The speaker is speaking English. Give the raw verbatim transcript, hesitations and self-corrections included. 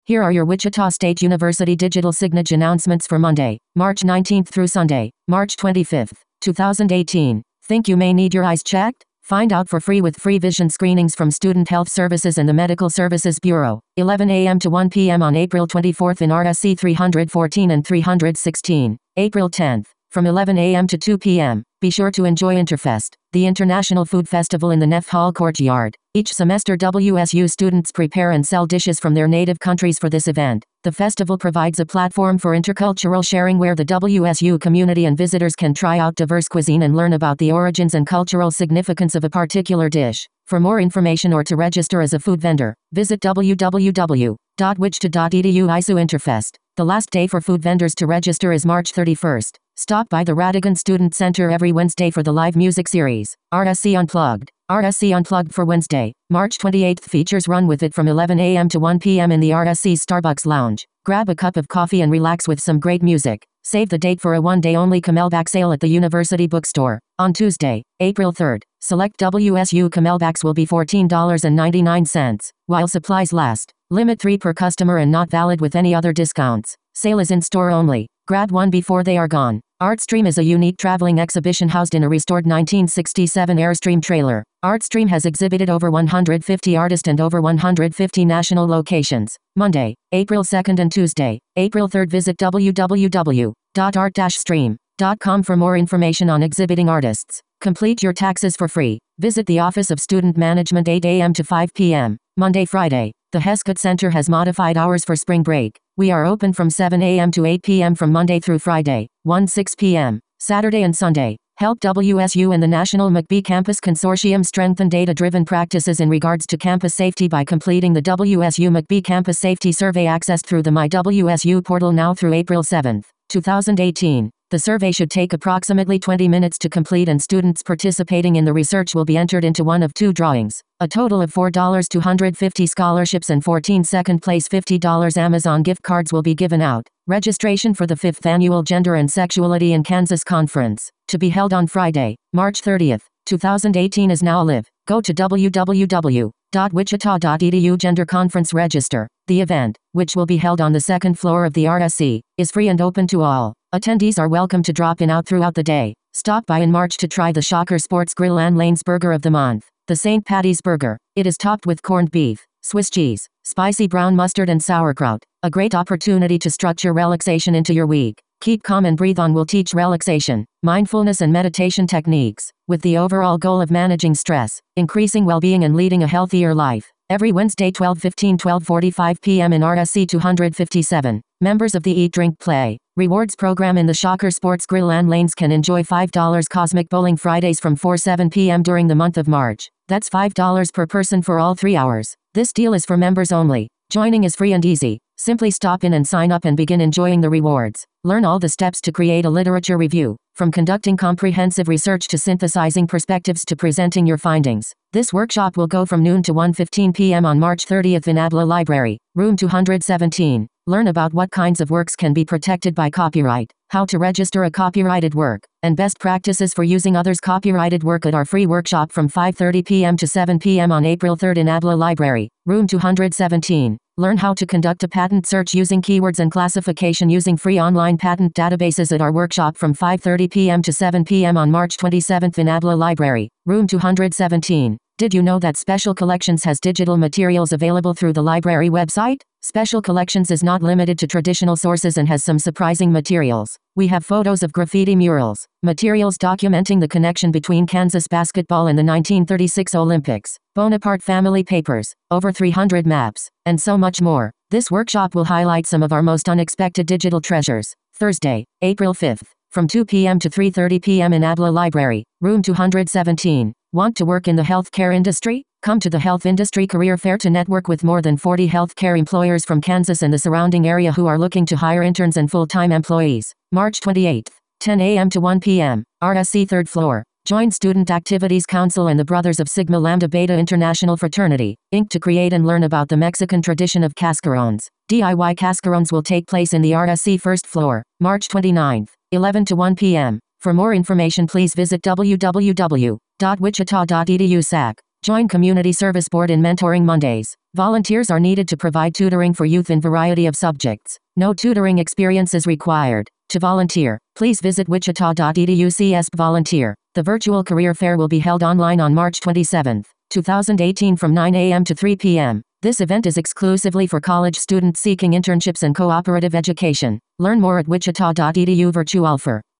Here are your Wichita State University digital signage announcements for Monday, March nineteenth through Sunday, March twenty-fifth, two thousand eighteen. Think you may need your eyes checked? Find out for free with free vision screenings from Student Health Services and the Medical Services Bureau. eleven a m to one p m on April twenty-fourth in R S C three fourteen and three sixteen. April tenth, from eleven a m to two p m Be sure to enjoy Interfest, the International Food Festival in the Neff Hall Courtyard. Each semester W S U students prepare and sell dishes from their native countries for this event. The festival provides a platform for intercultural sharing where the W S U community and visitors can try out diverse cuisine and learn about the origins and cultural significance of a particular dish. For more information or to register as a food vendor, visit w w w dot wichita dot e d u. I S U Interfest. The last day for food vendors to register is March thirty-first. Stop by the Radigan Student Center every Wednesday for the live music series, R S C Unplugged. R S C Unplugged for Wednesday, March twenty-eighth features Run With It from eleven a m to one p m in the R S C Starbucks Lounge. Grab a cup of coffee and relax with some great music. Save the date for a one-day-only Camelback sale at the University Bookstore. On Tuesday, April third, select W S U Camelbacks will be fourteen ninety-nine while supplies last. Limit three per customer and not valid with any other discounts. Sale is in store only. Grab one before they are gone. Artstream is a unique traveling exhibition housed in a restored nineteen sixty-seven Airstream trailer. Artstream has exhibited over one hundred fifty artists and over one hundred fifty national locations. Monday, April second and Tuesday, April third. Visit w w w dot art dash stream dot com for more information on exhibiting artists. Complete your taxes for free. Visit the Office of Student Management eight a m to five p m Monday, Friday. The Heskett Center has modified hours for spring break. We are open from seven a m to eight p m from Monday through Friday, one to six p m Saturday and Sunday. Help W S U and the National McBee Campus Consortium strengthen data-driven practices in regards to campus safety by completing the W S U McBee Campus Safety Survey accessed through the My W S U portal now through April seventh, two thousand eighteen. The survey should take approximately twenty minutes to complete and students participating in the research will be entered into one of two drawings. A total of four thousand two hundred fifty scholarships and fourteen second place fifty dollars Amazon gift cards will be given out. Registration for the fifth Annual Gender and Sexuality in Kansas Conference, to be held on Friday, March thirtieth, two thousand eighteen is now live. Go to w w w dot wichita dot e d u Gender Conference register. The event, which will be held on the second floor of the R S C, is free and open to all. Attendees are welcome to drop in out throughout the day. Stop by in March to try the Shocker Sports Grill and Lane's Burger of the Month, the Saint Patty's Burger. It is topped with corned beef, Swiss cheese, spicy brown mustard and sauerkraut. A great opportunity to structure relaxation into your week. Keep Calm and Breathe On will teach relaxation, mindfulness and meditation techniques, with the overall goal of managing stress, increasing well-being and leading a healthier life. Every Wednesday twelve fifteen to twelve forty-five p m in R S C two fifty-seven. Members of the Eat Drink Play Rewards program in the Shocker Sports Grill and Lanes can enjoy five dollars Cosmic Bowling Fridays from four to seven p m during the month of March. That's five dollars per person for all three hours. This deal is for members only. Joining is free and easy. Simply stop in and sign up and begin enjoying the rewards. Learn all the steps to create a literature review, from conducting comprehensive research to synthesizing perspectives to presenting your findings. This workshop will go from noon to one fifteen p m on March thirtieth in Abla Library, room two seventeen. Learn about what kinds of works can be protected by copyright, how to register a copyrighted work, and best practices for using others' copyrighted work at our free workshop from five thirty p m to seven p m on April third in Abla Library, room two seventeen. Learn how to conduct a patent search using keywords and classification using free online patent databases at our workshop from five thirty p m to seven p m on March twenty-seventh in Abla Library, room two seventeen. Did you know that Special Collections has digital materials available through the library website? Special Collections is not limited to traditional sources and has some surprising materials. We have photos of graffiti murals, materials documenting the connection between Kansas basketball and the nineteen thirty-six Olympics, Bonaparte family papers, over three hundred maps, and so much more. This workshop will highlight some of our most unexpected digital treasures. Thursday, April fifth, from two p m to three thirty p m in Abla Library, room two seventeen. Want to work in the healthcare industry? Come to the Health Industry Career Fair to network with more than forty healthcare employers from Kansas and the surrounding area who are looking to hire interns and full-time employees. March twenty-eighth, ten a m to one p m, R S C third floor. Join Student Activities Council and the Brothers of Sigma Lambda Beta International Fraternity, Incorporated to create and learn about the Mexican tradition of cascarones. D I Y cascarones will take place in the R S C first floor, March twenty-ninth, eleven to one p m For more information please visit w w w dot wichita dot e d u S A C. Join Community Service Board in Mentoring Mondays. Volunteers are needed to provide tutoring for youth in variety of subjects. No tutoring experience is required. To volunteer, please visit wichita dot e d u slash volunteer. The virtual career fair will be held online on March twenty-seventh, two thousand eighteen from nine a m to three p m This event is exclusively for college students seeking internships and cooperative education. Learn more at wichita dot e d u virtualfair.